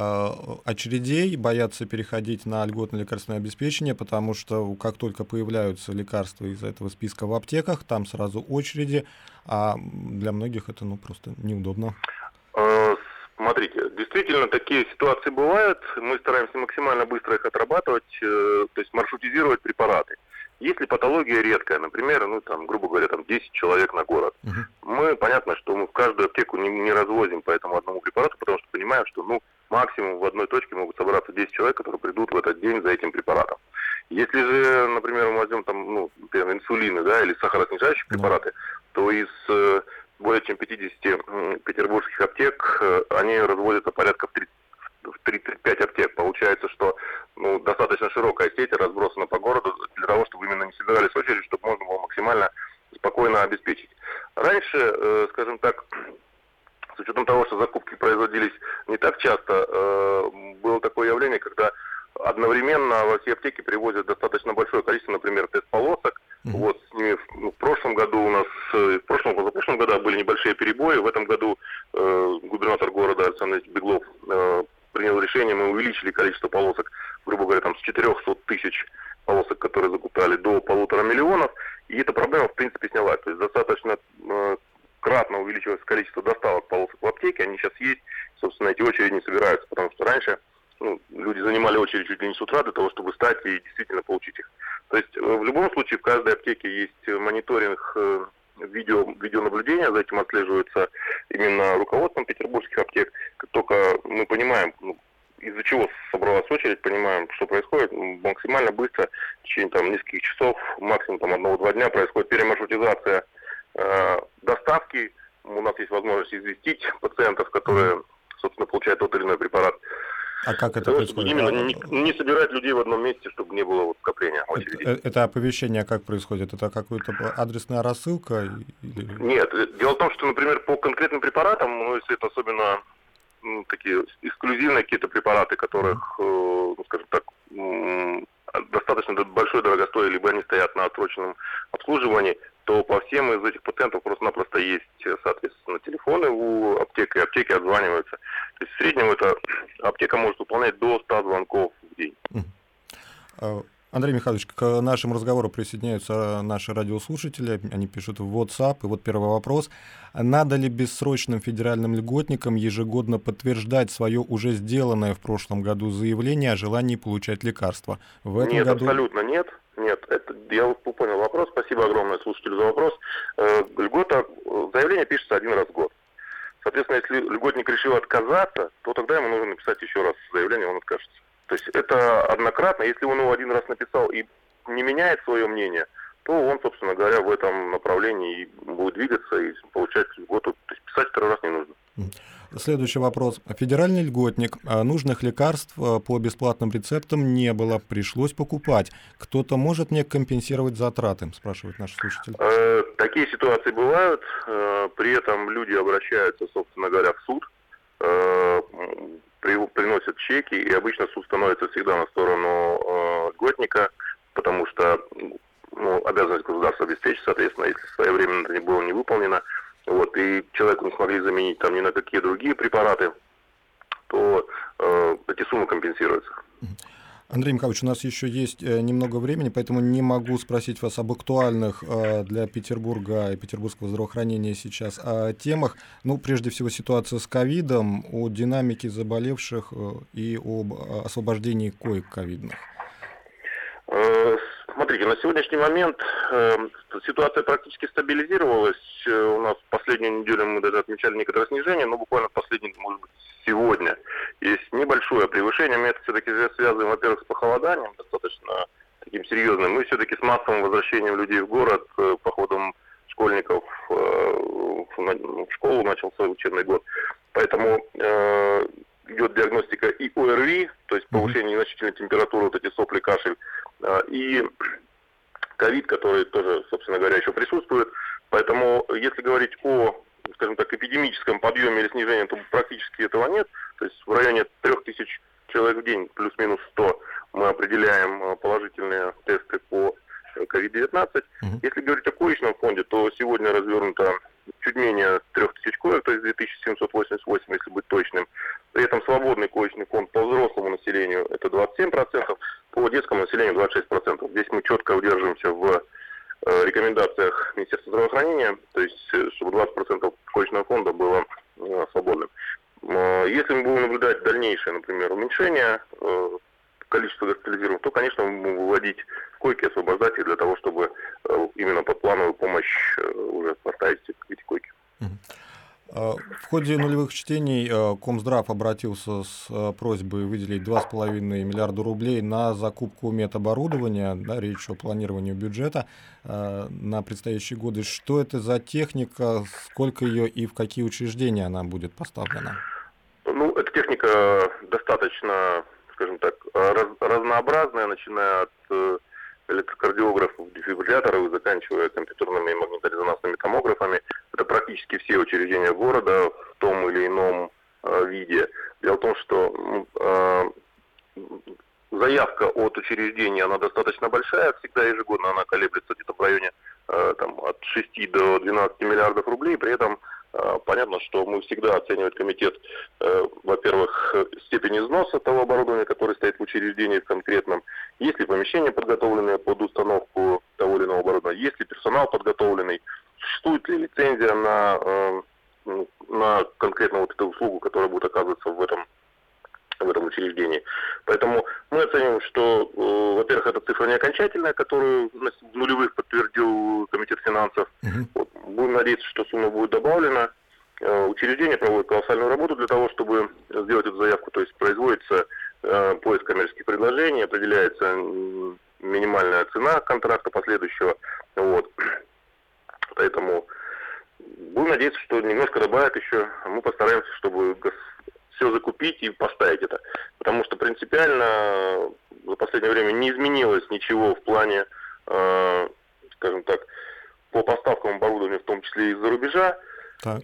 очередей, боятся переходить на льготное лекарственное обеспечение, потому что как только появляются лекарства из этого списка в аптеках, там сразу очереди, а для многих это просто неудобно. Смотрите, действительно такие ситуации бывают. Мы стараемся максимально быстро их отрабатывать, то есть маршрутизировать препараты. Если патология редкая, например, грубо говоря, 10 человек на город, понятно, что мы в каждую аптеку не развозим по этому одному препарату, потому что понимаем, что максимум в одной точке могут собраться 10 человек, которые придут в этот день за этим препаратом. Если же, например, мы возьмем например, инсулины, да, или сахароснижающие препараты, то из более чем 50 петербургских аптек они разводятся порядка в 35 аптек. Получается, что достаточно широкая сеть разбросана по городу для того, чтобы именно не собирались в очередь, чтобы можно было максимально спокойно обеспечить. Раньше, скажем так, с учетом того, что закупки производились не так часто, было такое явление, когда одновременно во все аптеки привозят достаточно большое количество, например, тест-полосок. Вот с ними в прошлом году у нас, в позапрошлом году были небольшие перебои. В этом году губернатор города Александр Беглов принял решение, мы увеличили количество полосок, грубо говоря, с 400 тысяч полосок, которые закупали, до 1,5 миллиона. И эта проблема, в принципе, снялась. То есть достаточно кратно увеличилось количество доставок полосок в аптеке. Они сейчас есть. Собственно, эти очереди не собираются, потому что раньше люди занимали очередь чуть ли не с утра для того, чтобы встать и действительно получить их. То есть в любом случае в каждой аптеке есть мониторинг видеонаблюдения, за этим отслеживается именно руководством петербургских аптек. Как только мы понимаем, из-за чего собралась очередь, понимаем, что происходит, максимально быстро, в течение нескольких часов, максимум 1-2 дня происходит перемаршрутизация доставки у нас есть возможность известить пациентов, которые, собственно, получают тот или иной препарат. А как это происходит? Именно не собирать людей в одном месте, чтобы не было скопления очередей. Это оповещение как происходит? Это какая-то адресная рассылка? Или... Нет. Дело в том, что, например, по конкретным препаратам, если это особенно такие эксклюзивные какие-то препараты, которых, скажем так, достаточно большой дорогостоя, либо они стоят на отсроченном обслуживании, то по всем из этих пациентов просто-напросто есть, соответственно, телефоны у аптек, и аптеки отзваниваются. То есть в среднем эта аптека может выполнять до 100 звонков в день. Андрей Михайлович, к нашему разговору присоединяются наши радиослушатели, они пишут в WhatsApp, и вот первый вопрос. Надо ли бессрочным федеральным льготникам ежегодно подтверждать свое уже сделанное в прошлом году заявление о желании получать лекарства? Нет, абсолютно нет. Нет, я понял вопрос. Спасибо огромное слушателю за вопрос. Льгота, заявление пишется один раз в год. Соответственно, если льготник решил отказаться, то тогда ему нужно написать еще раз заявление, он откажется. То есть это однократно. Если он его один раз написал и не меняет свое мнение, то он, собственно говоря, в этом направлении и будет двигаться и получать льготу. То есть писать второй раз не нужно. Следующий вопрос. Федеральный льготник. Нужных лекарств по бесплатным рецептам не было. Пришлось покупать. Кто-то может мне компенсировать затраты? Спрашивает наш слушатель. Такие ситуации бывают. При этом люди обращаются, собственно говоря, в суд. Приносят чеки, и обычно суд становится всегда на сторону льготника, потому что обязанность государства обеспечить, соответственно, если своевременно это не было не выполнено, и человеку не смогли заменить там ни на какие другие препараты, то эти суммы компенсируются. Андрей Михайлович, у нас еще есть немного времени, поэтому не могу спросить вас об актуальных для Петербурга и петербургского здравоохранения сейчас темах. Прежде всего, ситуация с ковидом, о динамике заболевших и об освобождении коек ковидных. Смотрите, на сегодняшний момент ситуация практически стабилизировалась. У нас последнюю неделю мы даже отмечали некоторое снижение, но буквально последний, может быть, сегодня есть небольшое превышение. Мы это все-таки связываем, во-первых, с похолоданием, достаточно таким серьезным. Мы все-таки с массовым возвращением людей в город, походом школьников в школу начался учебный год. Поэтому идет диагностика и ОРВИ, то есть повышение незначительной температуры, вот эти сопли, кашель, и ковид, который тоже, собственно говоря, еще присутствует. Поэтому, если говорить о, скажем так, эпидемическом подъеме или снижении, то практически этого нет. То есть в районе 3000 человек в день, плюс-минус 100, мы определяем положительные тесты по COVID-19. Если говорить о коечном фонде, то сегодня развернуто чуть менее 3000 коек, то есть 2788, если быть точным. При этом свободный коечный фонд по взрослому населению это 27%, по детскому населению 26%. Здесь мы четко удерживаемся в рекомендациях Министерства здравоохранения, то есть чтобы 20% коечного фонда было свободным. Если мы будем наблюдать дальнейшее, например, уменьшение количества госпитализированных, то, конечно, мы будем выводить койки, освобождать их для того, чтобы именно под плановую помощь уже поставить эти койки. В ходе нулевых чтений Комздрав обратился с просьбой выделить 2,5 миллиарда рублей на закупку медоборудования, речь о планировании бюджета на предстоящие годы. Что это за техника, сколько ее и в какие учреждения она будет поставлена? Эта техника достаточно, скажем так, разнообразная, начиная от электрокардиографов, дефибрилляторов, заканчивая компьютерными и магниторезонансными томографами. Это практически все учреждения города в том или ином виде. Дело в том, что заявка от учреждения, она достаточно большая, всегда ежегодно она колеблется где-то в районе от 6 до 12 миллиардов рублей. При этом понятно, что мы всегда оценивает комитет, во-первых, степень износа того оборудования, которое стоит в учреждении в конкретном, есть ли помещения, подготовленные под установку того или иного оборудования, есть ли персонал подготовленный, существует ли лицензия на конкретно вот эту услугу, которая будет оказываться в этом учреждении. Поэтому мы оцениваем, что, во-первых, эта цифра не окончательная, которую в нулевых подтвердил комитет финансов. Будем надеяться, что сумма будет добавлена. Учреждение проводит колоссальную работу для того, чтобы сделать эту заявку. То есть производится поиск коммерческих предложений, определяется минимальная цена контракта последующего. Поэтому Будем надеяться, что немножко добавят еще. Мы постараемся, чтобы все закупить и поставить это. Потому что принципиально за последнее время не изменилось ничего в плане, скажем так, по поставкам оборудования, в том числе из-за рубежа. Так,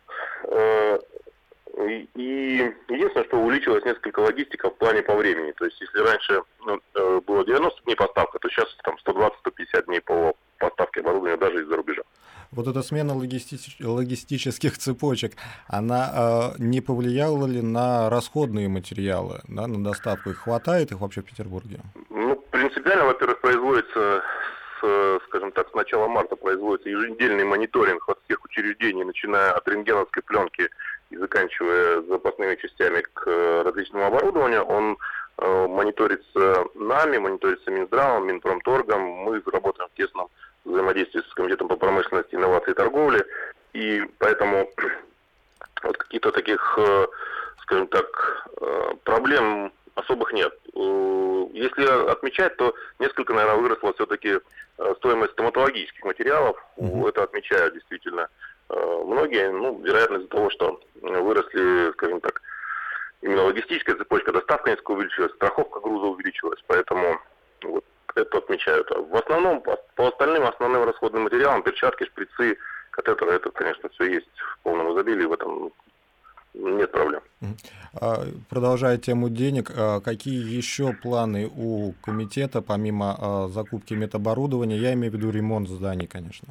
И единственное, что увеличилась несколько логистика в плане по времени. То есть, если раньше было 90 дней поставка, то сейчас там 120-150 дней по поставке оборудования даже из-за рубежа. Вот эта смена логистических цепочек, она не повлияла ли на расходные материалы, да, на доставку? Их хватает их вообще в Петербурге? Ну, принципиально, во-первых, производится, скажем так, с начала марта производится еженедельный мониторинг от всех учреждений, начиная от рентгеновской пленки и заканчивая запасными частями к различному оборудованию. Он мониторится нами, мониторится Минздравом, Минпромторгом. Мы работаем в тесном взаимодействии с Комитетом по промышленности, инновации и торговле. И поэтому вот каких-то таких, скажем так, проблем особых нет. Если отмечать, то несколько, наверное, выросла все-таки стоимость стоматологических материалов. Это отмечают действительно многие. Ну, вероятно, из-за того, что выросли, скажем так, именно логистическая цепочка, доставка несколько увеличилась, страховка груза увеличилась, поэтому вот это отмечают. А в основном, по остальным основным расходным материалам, перчатки, шприцы, катетеры, это, конечно, все есть в полном изобилии, в этом нет проблем. Продолжая тему денег, какие еще планы у комитета, помимо закупки медоборудования? Я имею в виду ремонт зданий, конечно.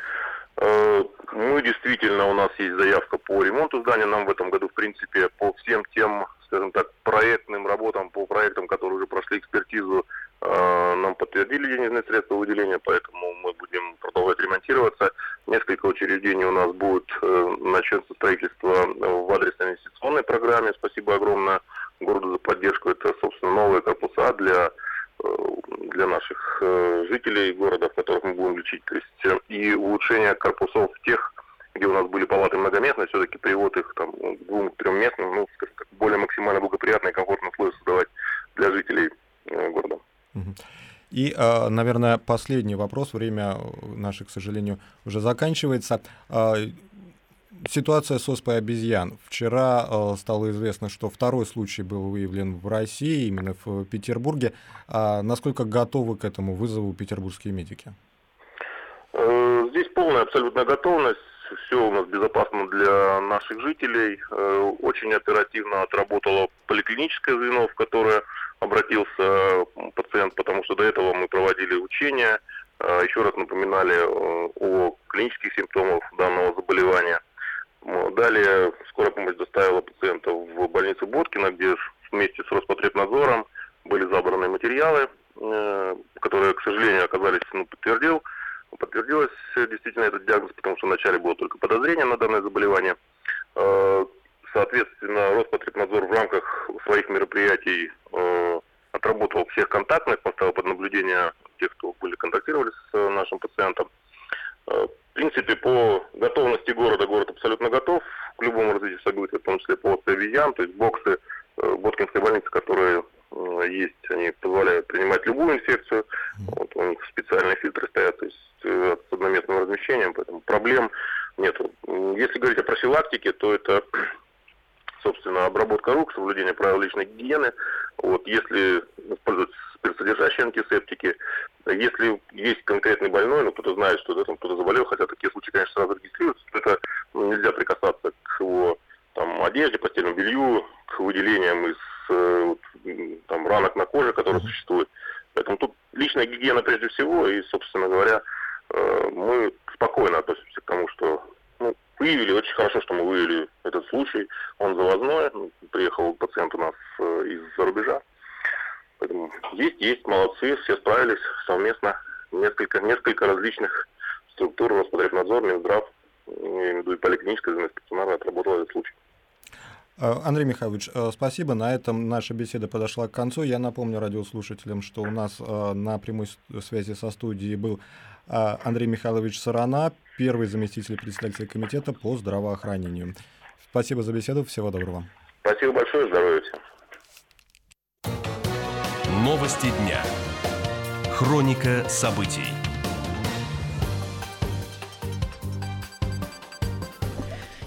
Мы действительно, у нас есть заявка по ремонту здания. Нам в этом году, в принципе, по всем тем, скажем так, проектным работам, по проектам, которые уже прошли экспертизу, нам подтвердили денежные средства выделения, поэтому мы будем продолжать ремонтироваться. Несколько учреждений у нас будет начаться строительство в адресной инвестиционной программе. Спасибо огромное городу за поддержку. Это, собственно, новые корпуса для наших жителей города, в которых мы будем лечить. То есть и улучшение корпусов тех, где у нас были палаты многоместные, все-таки перевод их там, к 2-3 местным, ну, скажем так, более максимально благоприятные и комфортные условия создавать для жителей города. И, наверное, последний вопрос. Время наше, к сожалению, уже заканчивается. Ситуация с оспой обезьян. Вчера стало известно, что второй случай был выявлен в России, именно в Петербурге. Насколько готовы к этому вызову петербургские медики? Здесь полная абсолютная готовность. Все у нас безопасно для наших жителей. Очень оперативно отработало поликлиническое звено, в которое обратился пациент, потому что до этого мы проводили учения. Еще раз напоминали о клинических симптомах данного заболевания. Далее скорая помощь доставила пациента в больницу Боткина, где вместе с Роспотребнадзором были забраны материалы, которые, к сожалению, оказались, подтвердилось действительно этот диагноз, потому что вначале было только подозрение на данное заболевание. Соответственно, Роспотребнадзор в рамках своих мероприятий отработал всех контактных, поставил под наблюдение тех, кто контактировали с нашим пациентом. В принципе, по готовности города, город абсолютно готов к любому развитию событий, в том числе по оспе обезьян, то есть боксы Боткинской больницы, которые есть, они позволяют принимать любую инфекцию. Вот, у них специальные фильтры стоят, то есть с одноместным размещением, поэтому проблем нет. Если говорить о профилактике, то это, собственно, обработка рук, соблюдение правил личной гигиены. Вот, если использовать спиртсодержащие антисептики, если есть конкретный больной, но кто-то знает, что кто-то заболел, хотя такие случаи, конечно, сразу регистрируются, то это нельзя прикасаться к его одежде, постельному белью, к выделениям из ранок на коже, которые существуют. Поэтому тут личная гигиена прежде всего, и, собственно говоря, мы спокойно относимся к тому, что выявили, очень хорошо, что мы выявили этот случай, он завозной, приехал пациент у нас из-за рубежа. Поэтому есть, молодцы, все справились совместно, несколько различных структур, Роспотребнадзор, Минздрав, я имею в виду и поликлиническая, и стационарная отработала этот случай. Андрей Михайлович, спасибо. На этом наша беседа подошла к концу. Я напомню радиослушателям, что у нас на прямой связи со студией был Андрей Михайлович Сарана, первый заместитель председателя комитета по здравоохранению. Спасибо за беседу. Всего доброго. Спасибо большое. Здоровья всем. Новости дня. Хроника событий.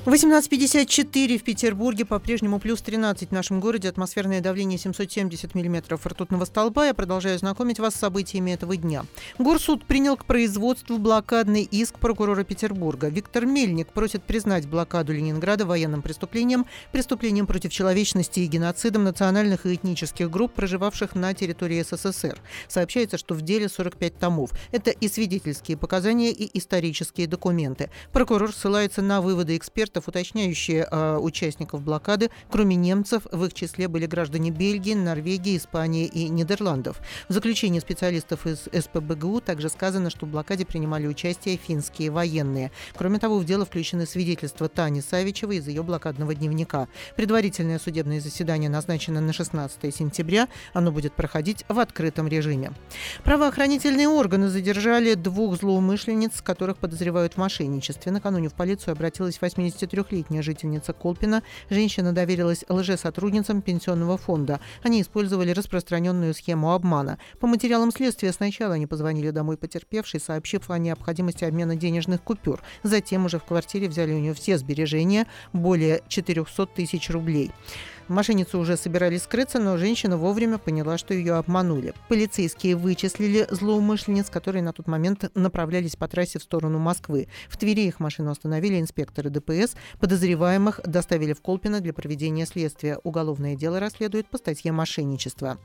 18:54 в Петербурге, по-прежнему плюс 13 в нашем городе, атмосферное давление 770 миллиметров ртутного столба. Я продолжаю знакомить вас с событиями этого дня. Горсуд принял к производству блокадный иск прокурора Петербурга. Виктор Мельник просит признать блокаду Ленинграда военным преступлением, преступлением против человечности и геноцидом национальных и этнических групп, проживавших на территории СССР. Сообщается, что в деле 45 томов. Это и свидетельские показания, и исторические документы. Прокурор ссылается на выводы экспертов, уточняющие участников блокады. Кроме немцев, в их числе были граждане Бельгии, Норвегии, Испании и Нидерландов. В заключении специалистов из СПбГУ также сказано, что в блокаде принимали участие финские военные. Кроме того, в дело включены свидетельства Тани Савичевой из ее блокадного дневника. Предварительное судебное заседание назначено на 16 сентября. Оно будет проходить в открытом режиме. Правоохранительные органы задержали 2 злоумышленниц, которых подозревают в мошенничестве. Накануне в полицию обратилась 83-летняя жительница Колпина. Женщина доверилась лжесотрудницам пенсионного фонда. Они использовали распространенную схему обмана. По материалам следствия сначала они позвонили домой потерпевшей, сообщив о необходимости обмена денежных купюр. Затем уже в квартире взяли у нее все сбережения, более 400 тысяч рублей. Мошенницы уже собирались скрыться, но женщина вовремя поняла, что ее обманули. Полицейские вычислили злоумышленниц, которые на тот момент направлялись по трассе в сторону Москвы. В Твери их машину остановили инспекторы ДПС. Подозреваемых доставили в Колпино для проведения следствия. Уголовное дело расследует по статье «Мошенничество».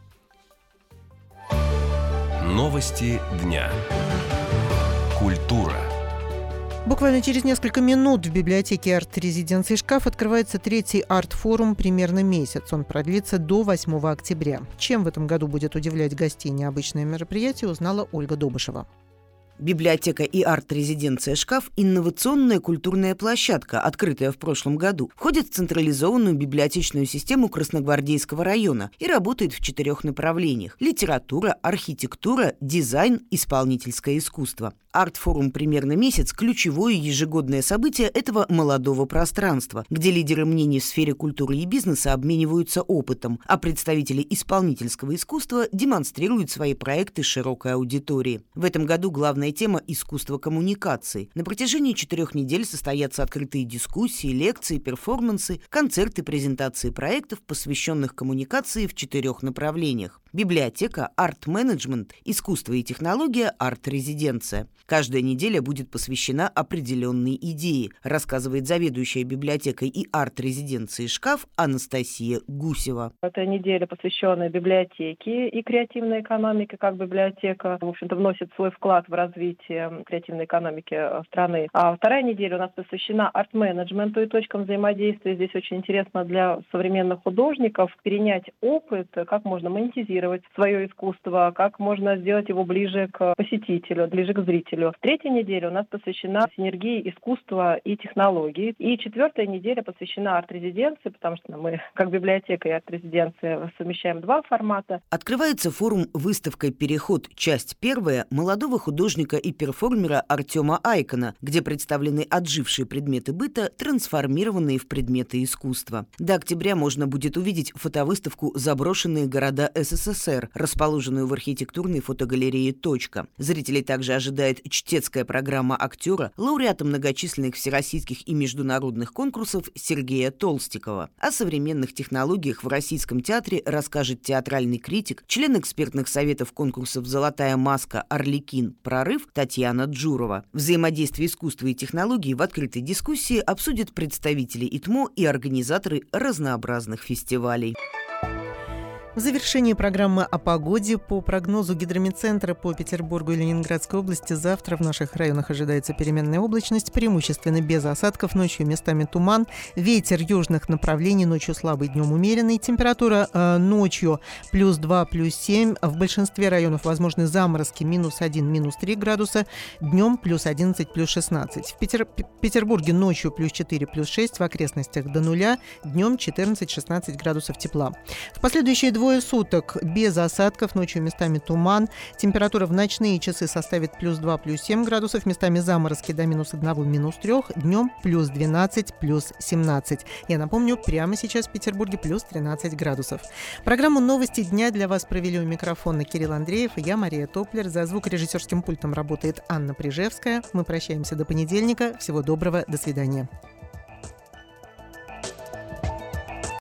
Новости дня. Культура. Буквально через несколько минут в библиотеке арт-резиденции «Шкаф» открывается 3-й арт-форум «Примерно месяц». Он продлится до 8 октября. Чем в этом году будет удивлять гостей необычное мероприятие, узнала Ольга Добышева. Библиотека и арт-резиденция «Шкаф» – инновационная культурная площадка, открытая в прошлом году. Входит в централизованную библиотечную систему Красногвардейского района и работает в 4 направлениях – литература, архитектура, дизайн, исполнительское искусство. Арт-форум «Примерно месяц» – ключевое ежегодное событие этого молодого пространства, где лидеры мнений в сфере культуры и бизнеса обмениваются опытом, а представители исполнительского искусства демонстрируют свои проекты широкой аудитории. В этом году главная тема – искусство коммуникации. На протяжении 4 недель состоятся открытые дискуссии, лекции, перформансы, концерты, презентации проектов, посвященных коммуникации в 4 направлениях. Библиотека, арт-менеджмент, искусство и технология, арт-резиденция. Каждая неделя будет посвящена определенной идее, рассказывает заведующая библиотекой и арт-резиденцией «Шкаф» Анастасия Гусева. Это неделя, посвященная библиотеке и креативной экономике, как библиотека, в общем-то, вносит свой вклад в развитие креативной экономики страны. А вторая неделя у нас посвящена арт-менеджменту и точкам взаимодействия. Здесь очень интересно для современных художников перенять опыт, как можно монетизировать свое искусство, как можно сделать его ближе к посетителю, ближе к зрителю. Третья неделя у нас посвящена синергии искусства и технологий. И 4-я неделя посвящена арт-резиденции, потому что мы, как библиотека и арт-резиденция, совмещаем 2 формата. Открывается форум выставкой «Переход. Часть 1» молодого художника и перформера Артема Айкона, где представлены отжившие предметы быта, трансформированные в предметы искусства. До октября можно будет увидеть фотовыставку «Заброшенные города СССР», расположенную в архитектурной фотогалерее «Точка». Зрителей также ожидает чтецкая программа актера, лауреата многочисленных всероссийских и международных конкурсов Сергея Толстикова. О современных технологиях в Российском театре расскажет театральный критик, член экспертных советов конкурсов «Золотая маска», «Арлекин», «Прорыв» Татьяна Джурова. Взаимодействие искусства и технологий в открытой дискуссии обсудят представители ИТМО и организаторы разнообразных фестивалей. В завершении программы о погоде по прогнозу Гидрометцентра по Петербургу и Ленинградской области завтра в наших районах ожидается переменная облачность, преимущественно без осадков, ночью местами туман, ветер южных направлений, ночью слабый, днем умеренный, температура ночью +2, +7, в большинстве районов возможны заморозки -1, -3 градуса, днем +11, +16. В Петербурге ночью +4, +6, в окрестностях до 0, днем 14-16 градусов тепла. В последующие 2 суток без осадков, ночью местами туман. Температура в ночные часы составит +2, +7 градусов, местами заморозки до -1, -3, днем +12, +17. Я напомню, прямо сейчас в Петербурге +13 градусов. Программу «Новости дня» для вас провели у микрофона Кирилл Андреев и я, Мария Топлер. За звукорежиссерским пультом работает Анна Прижевская. Мы прощаемся до понедельника. Всего доброго, до свидания.